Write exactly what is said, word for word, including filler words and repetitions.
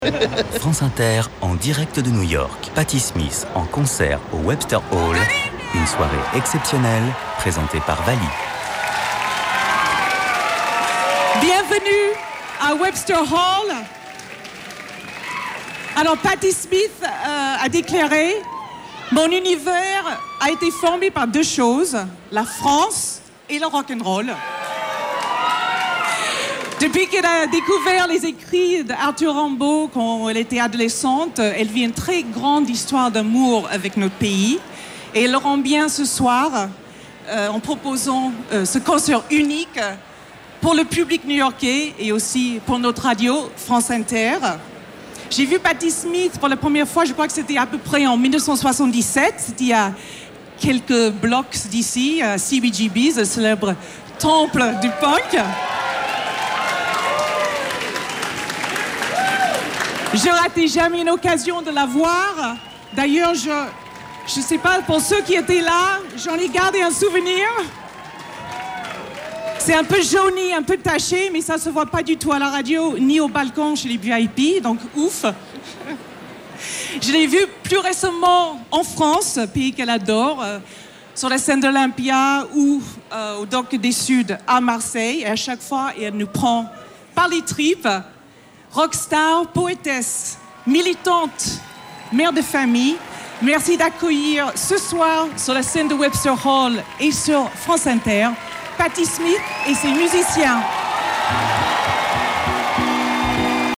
France Inter, en direct de New York. Patti Smith en concert au Webster Hall. Une soirée exceptionnelle, présentée par Vali. Bienvenue à Webster Hall. Alors, Patti Smith euh, a déclaré « Mon univers a été formé par deux choses, la France et le rock'n'roll. » Depuis qu'elle a découvert les écrits d'Arthur Rimbaud quand elle était adolescente, elle vit une très grande histoire d'amour avec notre pays. Et elle le rend bien ce soir euh, en proposant euh, ce concert unique pour le public new-yorkais et aussi pour notre radio, France Inter. J'ai vu Patti Smith pour la première fois, je crois que c'était à peu près en dix-neuf cent soixante-dix-sept. C'était il y a quelques blocs d'ici, à C B G B's, le célèbre temple du punk. Je ratais jamais une occasion de la voir. D'ailleurs, je je sais pas, pour ceux qui étaient là, j'en ai gardé un souvenir. C'est un peu jauni, un peu taché, mais ça se voit pas du tout à la radio, ni au balcon chez les V I P, donc ouf. Je l'ai vue plus récemment en France, pays qu'elle adore, euh, sur la scène de l'Olympia ou euh, au Dock des Suds à Marseille. Et à chaque fois, elle nous prend par les tripes. Rockstar, poétesse, militante, mère de famille. Merci d'accueillir ce soir sur la scène de Webster Hall et sur France Inter, Patti Smith et ses musiciens.